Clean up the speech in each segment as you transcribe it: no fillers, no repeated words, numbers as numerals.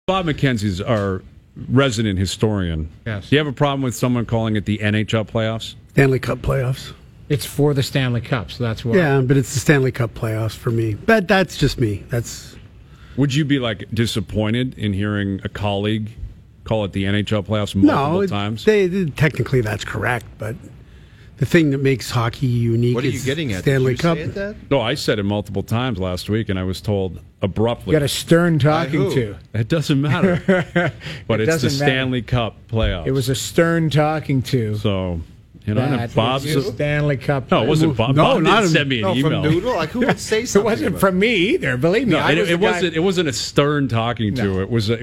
Bob McKenzie's our resident historian. Yes. Do you have a problem with someone calling it the NHL playoffs? Stanley Cup playoffs. It's for the Stanley Cup, so that's why. Yeah, but it's the Stanley Cup playoffs for me. But that's just me. Would you be disappointed in hearing a colleague call it the NHL playoffs multiple times? Technically that's correct, but the thing that makes hockey unique What are you is getting at? Stanley Did you Cup. say that? No, I said it multiple times last week, and I was told abruptly. You got a stern talking who? to. It doesn't matter. But it's the doesn't matter. Stanley Cup playoffs. It was a stern talking to. So, and That Bob's. was the Stanley Cup. No, it wasn't Bob. No, Bob not didn't him. send me an email. From Noodle? Like, who would say It something? wasn't about from me either. Believe me, No, I was the guy- it wasn't. It wasn't a stern talking to. No. It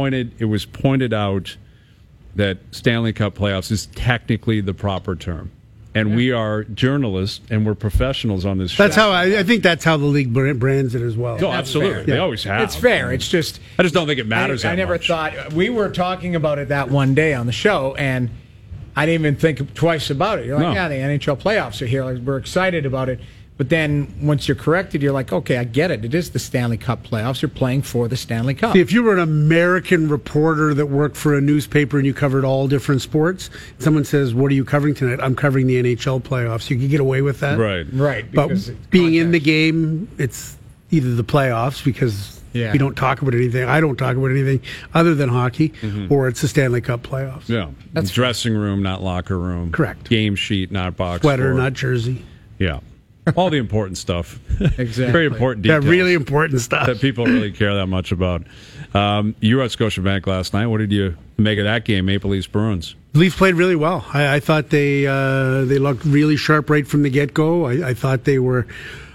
was pointed out that Stanley Cup playoffs is technically the proper term, and we are journalists and we're professionals on this show. That's how I think that's how the league brands it as well. No, absolutely. fair. They always have. It's fair. It's just I just don't think it matters. I that never much. thought we were talking about it that one day on the show, and I didn't even think twice about it. You're like, No. yeah, the NHL playoffs are here. Like, we're excited about it. But then once you're corrected, you're like, okay, I get it. It is the Stanley Cup playoffs. You're playing for the Stanley Cup. See, if you were an American reporter that worked for a newspaper and you covered all different sports, someone says, "What are you covering tonight?" I'm covering the NHL playoffs. You could get away with that, Right. Right. But because it's being in the context. game, it's either the playoffs because Yeah. we don't talk about anything. I don't talk about anything other than hockey, or it's the Stanley Cup playoffs. Yeah, That's dressing room, not locker room. Correct. Game sheet, not box Sweater, score. not jersey. Yeah, all the important stuff. Exactly. Very important Yeah, details. really important stuff. that people really care that much about. You were at Scotiabank last night. What did you make of that game, Maple Leafs Bruins? Leafs played really well. I thought they looked really sharp right from the get go. I thought they were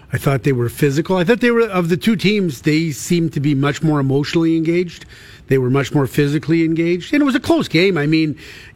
physical. I thought they were, of the two teams, they seemed to be much more emotionally engaged. They were much more physically engaged, and it was a close game. I mean,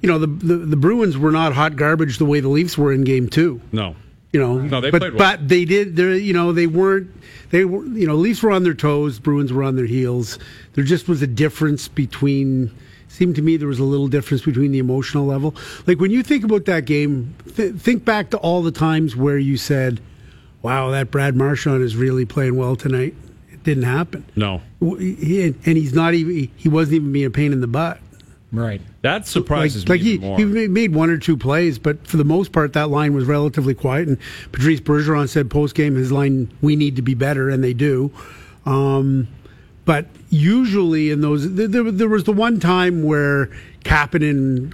the Bruins were not hot garbage the way the Leafs were in Game 2. No. No, they played well. But they did. They weren't. They were. Leafs were on their toes. Bruins were on their heels. There just was a difference between. Seemed to me there was a little difference between the emotional level. Like when you think about that game, think back to all the times where you said, "Wow, that Brad Marchand is really playing well tonight." It didn't happen. No. And he's not even. He wasn't even being a pain in the butt. Right. That surprises Like me he even more. he made one or two plays, but for the most part, that line was relatively quiet. And Patrice Bergeron said post game, his line, "We need to be better," and they do. But usually in those, there was the one time where Kapanen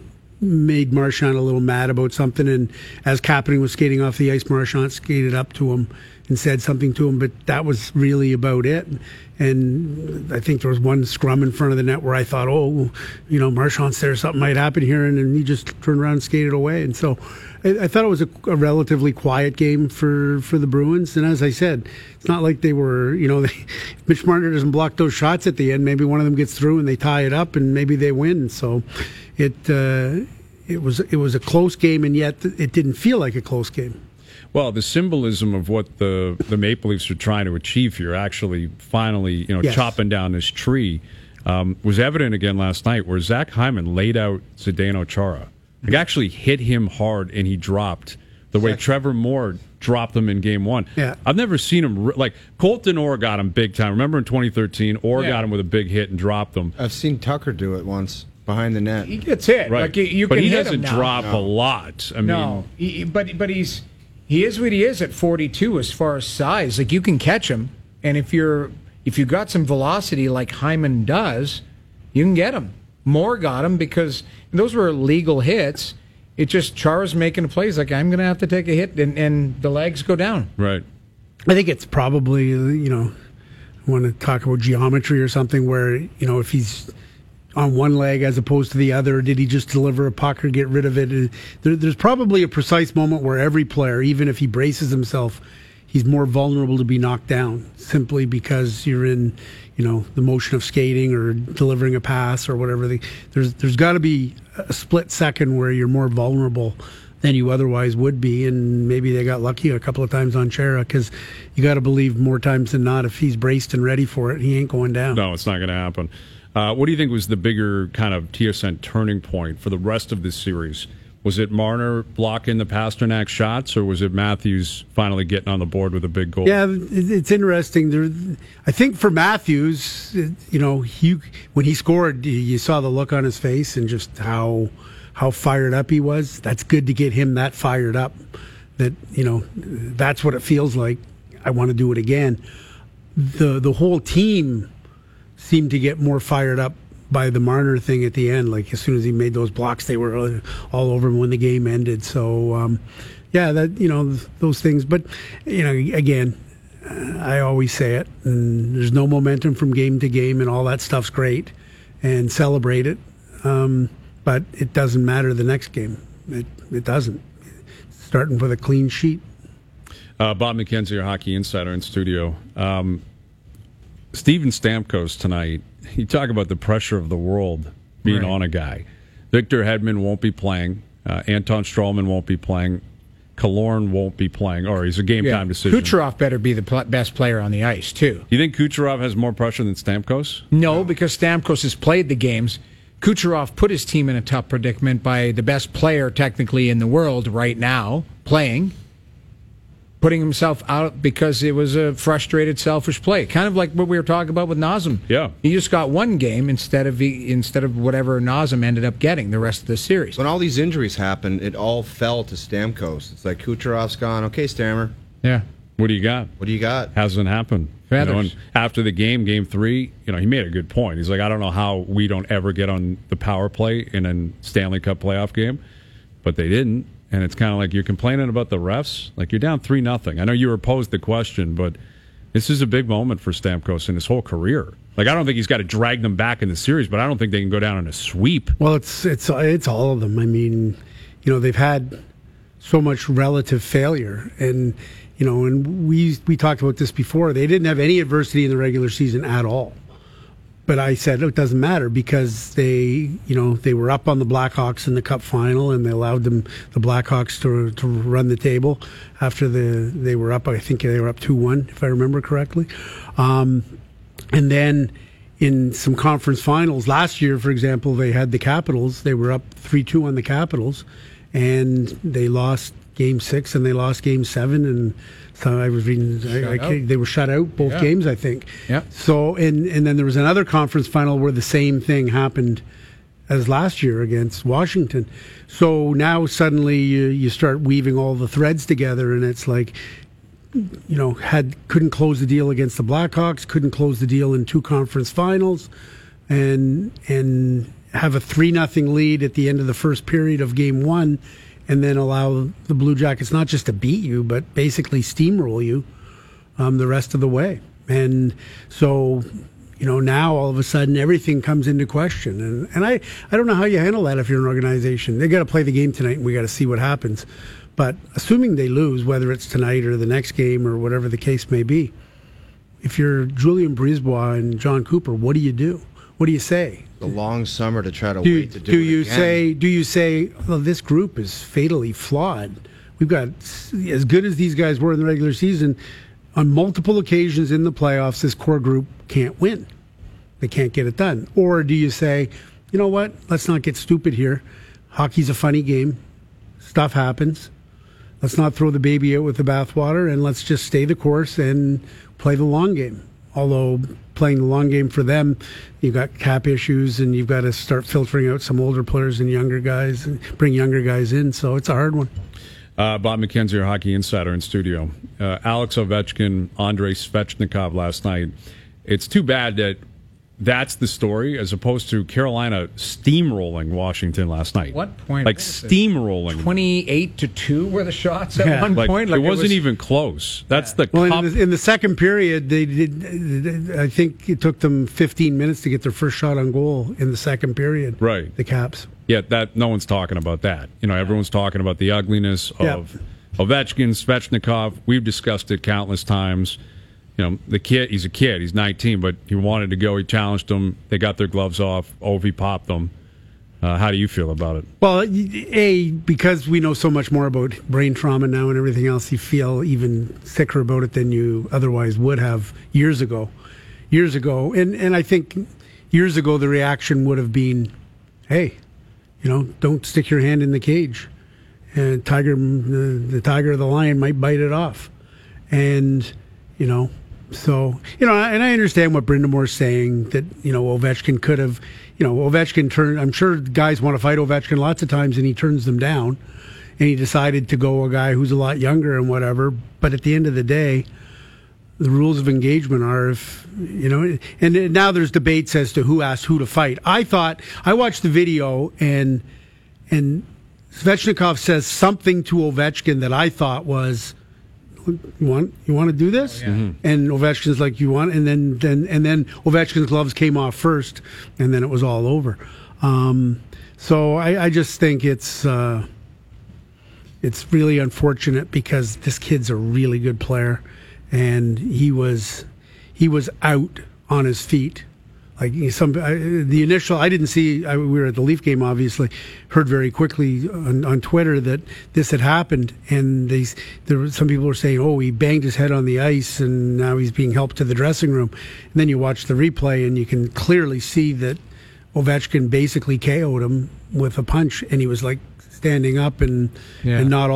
made Marchand a little mad about something, and as Kapanen was skating off the ice, Marchand skated up to him and said something to him, but that was really about it. And I think there was one scrum in front of the net where I thought, Marchand's there, something might happen here, and then he just turned around and skated away. And so I thought it was a relatively quiet game for the Bruins. And as I said, it's not like they were, Mitch Marner doesn't block those shots at the end. Maybe one of them gets through and they tie it up, and maybe they win. So it was a close game, and yet it didn't feel like a close game. Well, the symbolism of what the Maple Leafs are trying to achieve here, actually, finally, Yes. chopping down this tree, was evident again last night, where Zach Hyman laid out Zdeno Chara. Like, actually hit him hard, and he dropped the way Trevor Moore dropped him in Game 1. Yeah. I've never seen him like Colton Orr got him big time. Remember in 2013, Orr got him with a big hit and dropped him. I've seen Tucker do it once behind the net. He gets hit. Right, Like you but can he hit doesn't him now. drop a lot. I No, mean, but he is what he is at 42 as far as size. Like you can catch him, and if you got some velocity like Hyman does, you can get him. Moore got him because those were legal hits. It just Chara's making plays like I'm going to have to take a hit, and the legs go down. right. I think it's probably, I want to talk about geometry or something where, if he's on one leg as opposed to the other, did he just deliver a puck or get rid of it? There's probably a precise moment where every player, even if he braces himself, he's more vulnerable to be knocked down simply because you're in, the motion of skating or delivering a pass or whatever. There's got to be a split second where you're more vulnerable than you otherwise would be, and maybe they got lucky a couple of times on Chara, because you got to believe more times than not if he's braced and ready for it, he ain't going down. No, it's not going to happen. What do you think was the bigger kind of TSN turning point for the rest of this series? Was it Marner blocking the Pasternak shots, or was it Matthews finally getting on the board with a big goal? Yeah, it's interesting. I think for Matthews, when he scored, you saw the look on his face and just how fired up he was. That's good to get him that fired up. That's what it feels like. I want to do it again. The whole team seemed to get more fired up by the Marner thing at the end. Like as soon as he made those blocks, they were all over him when the game ended. So, those things. But again, I always say it. And there's no momentum from game to game, and all that stuff's great, and celebrate it. But it doesn't matter the next game. It doesn't. Starting with a clean sheet. Bob McKenzie, our hockey insider in studio. Steven Stamkos tonight, you talk about the pressure of the world being on a guy. Victor Hedman won't be playing. Anton Stroman won't be playing. Killorn won't be playing. Or he's a game-time decision. Kucherov better be the best player on the ice, too. You think Kucherov has more pressure than Stamkos? No, because Stamkos has played the games. Kucherov put his team in a tough predicament by the best player, technically, in the world right now, playing. Putting himself out because it was a frustrated, selfish play. Kind of like what we were talking about with Nazem. Yeah. He just got one game instead of whatever Nazem ended up getting the rest of the series. When all these injuries happened, it all fell to Stamkos. It's like Kucherov's gone. Okay, Stammer. Yeah. What do you got? What do you got? Hasn't happened. Feathers. And after the game 3, he made a good point. He's like, I don't know how we don't ever get on the power play in a Stanley Cup playoff game, but they didn't. And it's kind of like you're complaining about the refs. Like you're down 3-0. I know you were posed the question, but this is a big moment for Stamkos in his whole career. Like I don't think he's got to drag them back in the series, but I don't think they can go down in a sweep. Well, it's all of them. I mean, they've had so much relative failure, and and we talked about this before. They didn't have any adversity in the regular season at all. But I said it doesn't matter because they were up on the Blackhawks in the Cup final, and they allowed the Blackhawks to run the table after they were up. I think they were up 2-1, if I remember correctly. And then in some conference finals last year, for example, they had the Capitals. They were up 3-2 on the Capitals, and they lost Game 6 and they lost Game 7, and so I was reading they were shut out both games, I think. Yeah. So and then there was another conference final where the same thing happened as last year against Washington. So now suddenly you start weaving all the threads together, and it's like couldn't close the deal against the Blackhawks, couldn't close the deal in 2 conference finals, and have a 3-0 lead at the end of the first period of Game 1. And then allow the Blue Jackets not just to beat you, but basically steamroll you the rest of the way. And so, now all of a sudden everything comes into question. And I don't know how you handle that if you're an organization. They got to play the game tonight, and we got to see what happens. But assuming they lose, whether it's tonight or the next game or whatever the case may be, if you're Julien Brisebois and John Cooper, what do you do? What do you say? The long summer to try to wait to do it again. Do you say, well, this group is fatally flawed? We've got, as good as these guys were in the regular season, on multiple occasions in the playoffs, this core group can't win. They can't get it done. Or do you say, you know what, let's not get stupid here. Hockey's a funny game. Stuff happens. Let's not throw the baby out with the bathwater, and let's just stay the course and play the long game. Although playing the long game for them, you've got cap issues, and you've got to start filtering out some older players and younger guys, and bring younger guys in. So it's a hard one. Bob McKenzie, our hockey insider in studio. Alex Ovechkin, Andrei Svechnikov last night. It's too bad that that's the story as opposed to Carolina steamrolling Washington last night. What point? Like steamrolling. 28-2 were the shots at one point. It wasn't even close. That's the well, cup. in the second period, they did. I think it took them 15 minutes to get their first shot on goal in the second period. Right. The Caps. Yeah, that no one's talking about that. Everyone's talking about the ugliness of Ovechkin, Svechnikov. We've discussed it countless times. The kid, he's a kid. He's 19, but he wanted to go. He challenged them. They got their gloves off. Ovi popped them. How do you feel about it? Well, because we know so much more about brain trauma now and everything else, you feel even sicker about it than you otherwise would have years ago. And I think years ago the reaction would have been, hey, don't stick your hand in the cage. and the tiger or the lion might bite it off. And, so, and I understand what Brindamore's saying, that, Ovechkin could have, Ovechkin turned, I'm sure guys want to fight Ovechkin lots of times and he turns them down. And he decided to go a guy who's a lot younger and whatever. But at the end of the day, the rules of engagement are and now there's debates as to who asked who to fight. I watched the video and Svechnikov says something to Ovechkin that I thought was, you want to do this? Oh, yeah. Mm-hmm. And Ovechkin's like, you want, and then Ovechkin's gloves came off first, and then it was all over. So I just think it's really unfortunate because this kid's a really good player, and he was out on his feet. Like the initial, I didn't see. We were at the Leaf game, obviously. Heard very quickly on Twitter that this had happened, and some people were saying, "Oh, he banged his head on the ice, and now he's being helped to the dressing room." And then you watch the replay, and you can clearly see that Ovechkin basically KO'd him with a punch, and he was like standing up and not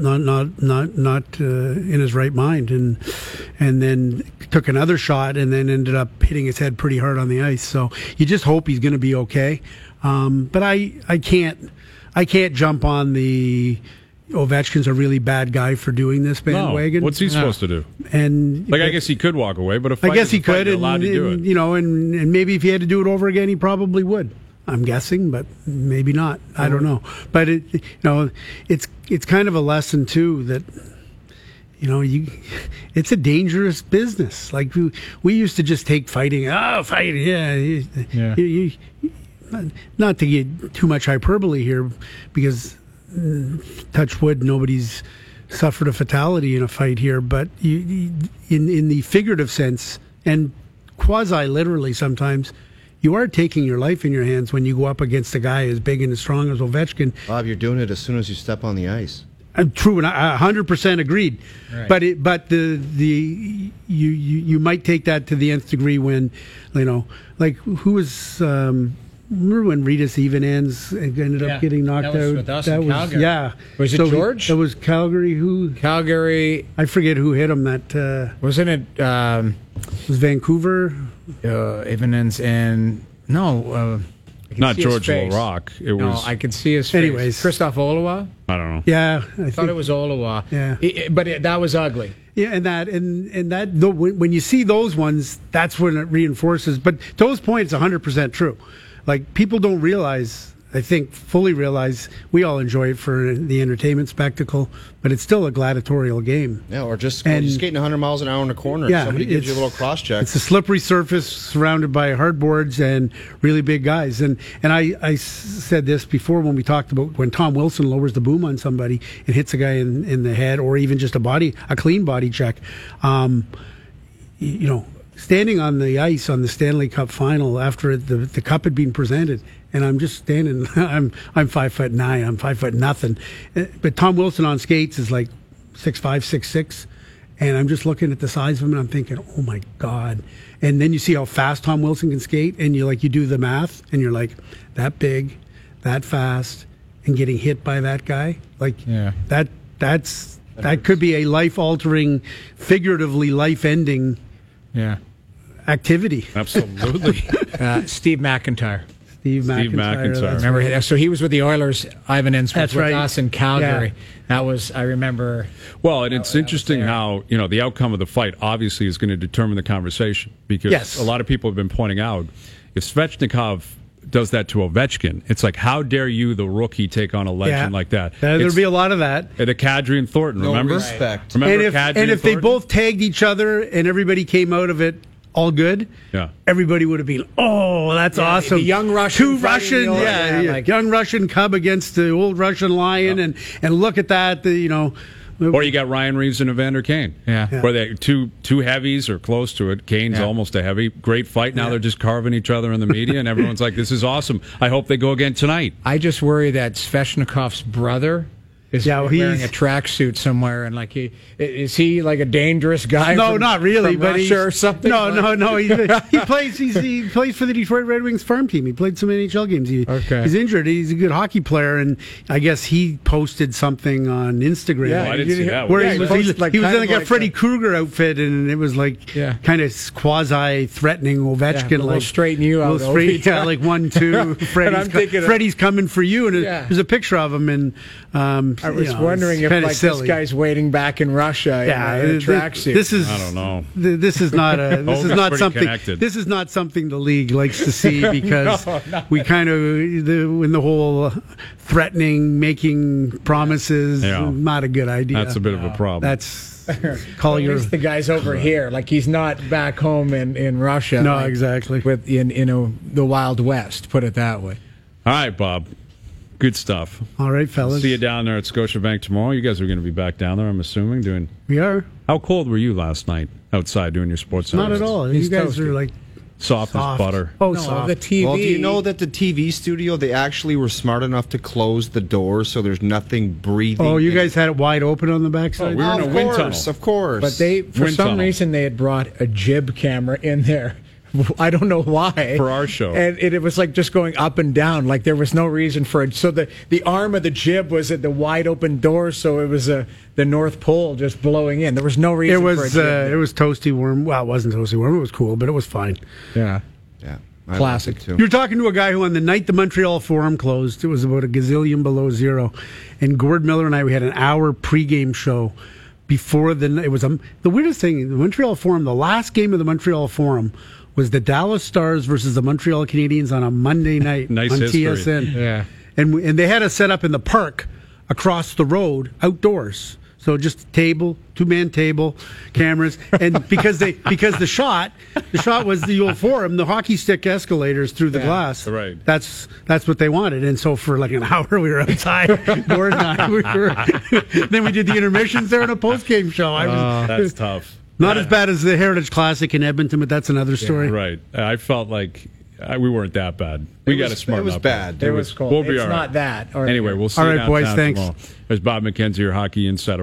in his right mind, and then took another shot and then ended up hitting his head pretty hard on the ice. So you just hope he's going to be okay. But I can't jump on the Ovechkin's a really bad guy for doing this bandwagon. No. What's he supposed to do? And I guess he could walk away, but I guess he could, and allowed to do it. And maybe if he had to do it over again, he probably would. I'm guessing, but maybe not. I don't know. But it's kind of a lesson too that it's a dangerous business. Like we used to just take fighting. Oh, fighting, yeah. Not to get too much hyperbole here, because touch wood, nobody's suffered a fatality in a fight here. But in the figurative sense and quasi literally, sometimes you are taking your life in your hands when you go up against a guy as big and as strong as Ovechkin. Bob, you're doing it as soon as you step on the ice. True, and I 100% agreed. Right. But you might take that to the nth degree when, like who was remember when Ritas Evanens ended up getting knocked out? With us in Calgary. Yeah. Was it George? It was Calgary. Calgary. I forget who hit him. That wasn't it. Was Vancouver? Evanens and not George Laraque. I could see his face. Anyways, Christoph Olawa. I don't know. Yeah, I thought it was Olawa. Yeah, but that was ugly. Yeah, and that when you see those ones, that's when it reinforces. But to those points, 100% true. Like people don't realize. I think fully realize we all enjoy it for the entertainment spectacle, but it's still a gladiatorial game. Yeah, or just skating 100 miles an hour in a corner. Yeah, somebody gives you a little cross check. It's a slippery surface surrounded by hard boards and really big guys. And I said this before when we talked about when Tom Wilson lowers the boom on somebody and hits a guy in the head, or even just a clean body check. Standing on the ice on the Stanley Cup final after the cup had been presented, and I'm just standing. I'm 5'9". I'm 5 nothing. But Tom Wilson on skates is like 6'5", 6'6", and I'm just looking at the size of him, and I'm thinking, oh my God. And then you see how fast Tom Wilson can skate, and you do the math, and you're like, that big, that fast, and getting hit by that guy, that could be a life altering, figuratively life ending. Yeah. Activity. Absolutely. Steve McIntyre. Steve McIntyre. Remember, so he was with the Oilers. Ivan Inns was with us in Calgary. Yeah. That was, I remember. Well, and it's interesting how, the outcome of the fight obviously is going to determine the conversation, because a lot of people have been pointing out, if Svechnikov does that to Ovechkin, it's like, how dare you, the rookie, take on a legend like that? There'll be a lot of that. The Kadri and Thornton, remember? No respect. Remember and if they both tagged each other and everybody came out of it all good, everybody would have been, oh, that's awesome. The young Russian. Two Russian, young Russian cub against the old Russian lion, and look at that, Or you got Ryan Reeves and Evander Kane. Where they two heavies or close to it. Kane's almost a heavy. Great fight. Now they're just carving each other in the media, and everyone's like, this is awesome. I hope they go again tonight. I just worry that Svechnikov's brother is wearing a tracksuit somewhere, and like is he like a dangerous guy? No, not really, from but Russia or something. No. He plays for the Detroit Red Wings farm team. He played some NHL games. He's injured. He's a good hockey player, and I guess he posted something on Instagram. Yeah, I didn't see that. Where he was in like a Freddy Krueger outfit, and it was like kind of quasi-threatening Ovechkin. We'll straighten you out. Like 1-2. Freddie's coming for you, and there's a picture of him, and I was wondering if like this guy's waiting back in Russia in a tracksuit. This is I don't know. This is not something. Connected. This is not something the league likes to see because we kind of in the whole threatening, making promises. Not a good idea. That's a bit of a problem. That's call your the guy's over here, like he's not back home in Russia. No, like, exactly. With the Wild West, put it that way. All right, Bob. Good stuff. All right, fellas. See you down there at Scotiabank tomorrow. You guys are going to be back down there, I'm assuming, doing. We are. How cold were you last night outside doing your sports? Not at all. You guys are like soft as butter. Oh, no, soft. the TV. Well, do you know that the TV studio, they actually were smart enough to close the doors so there's nothing breathing? Oh, you guys had it wide open on the backside? We were in a wind tunnel. Of course. But for some reason, they had brought a jib camera in there. I don't know why. For our show. And it was like just going up and down. Like there was no reason for it. So the arm of the jib was at the wide open door, so it was the North Pole just blowing in. There was no reason for a jib. It was toasty warm. Well, it wasn't toasty warm. It was cool, but it was fine. Yeah. I Classic. too. You're talking to a guy who, on the night the Montreal Forum closed, it was about a gazillion below zero, and Gord Miller and I, we had an hour pregame show before the weirdest thing. The Montreal Forum, the last game of the Montreal Forum was the Dallas Stars versus the Montreal Canadiens on a Monday night Nice on history. TSN. Yeah. And they had us set up in the park across the road outdoors. So just table, 2-man table, cameras, and because the shot was the old Forum, the hockey stick escalators through the glass. Right. That's what they wanted. And so for like an hour we were outside. Gord and I, then we did the intermissions there in a post game show. That's tough. Not as bad as the Heritage Classic in Edmonton, but that's another story. Right. I felt like we weren't that bad. We got to smarten up. It was bad. It was cold. We'll be it's all right. not that. Anyway, we'll see all you right, boys. downtown Thanks. tomorrow. There's Bob McKenzie, your hockey insider.